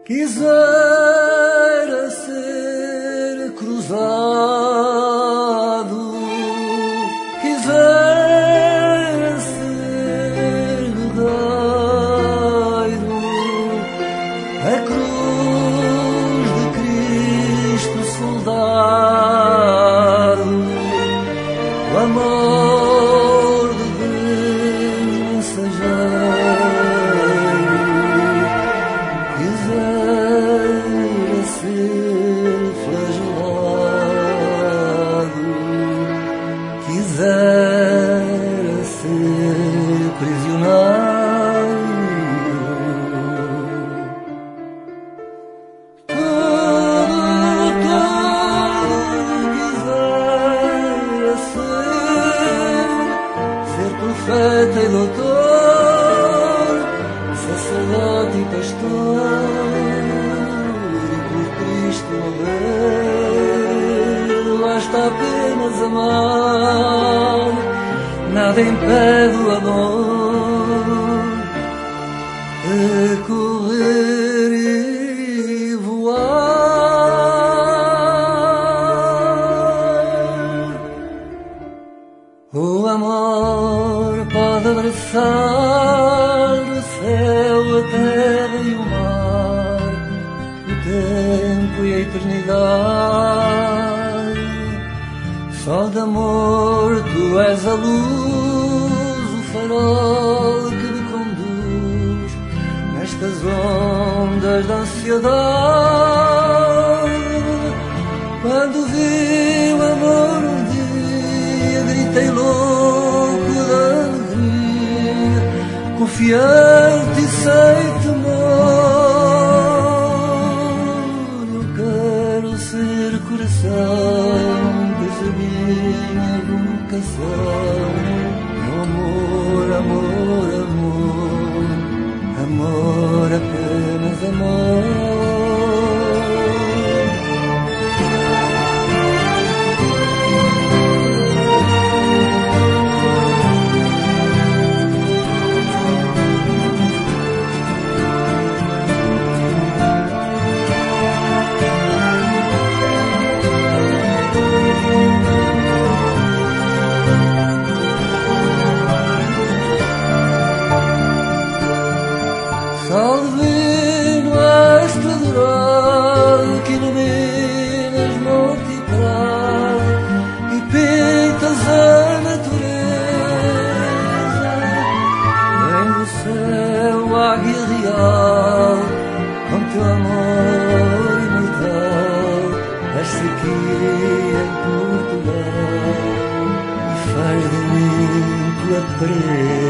Quisera ser cruzado, quisera ser guerreiro, a cruz de Cristo soldado, o amor de Deus mensageiro. Quisera ser flagelado, quisera ser prisioneiro. Tudo quisera ser profeta e doutor, sacerdote e pastor, e por Cristo morrer. Lá está apenas amar, nada impede o amor a correr e voar. O amor pode abraçar o céu, a terra e o mar, o tempo e a eternidade. Só de amor tu és a luz, o farol que me conduz nestas ondas da ansiedade. Quando vi o amor um dia, gritei louco de alegria, confiante e sem temor. Eu quero ser coração, pois a minha vocação é o amor, amor, amor, amor, apenas amor. Sol divino, astro dourado que iluminas monte e praia e pintas a natureza. Vem do céu, águia real, com teu amor imortal, desce aqui em Portugal e faz de mim tua presa.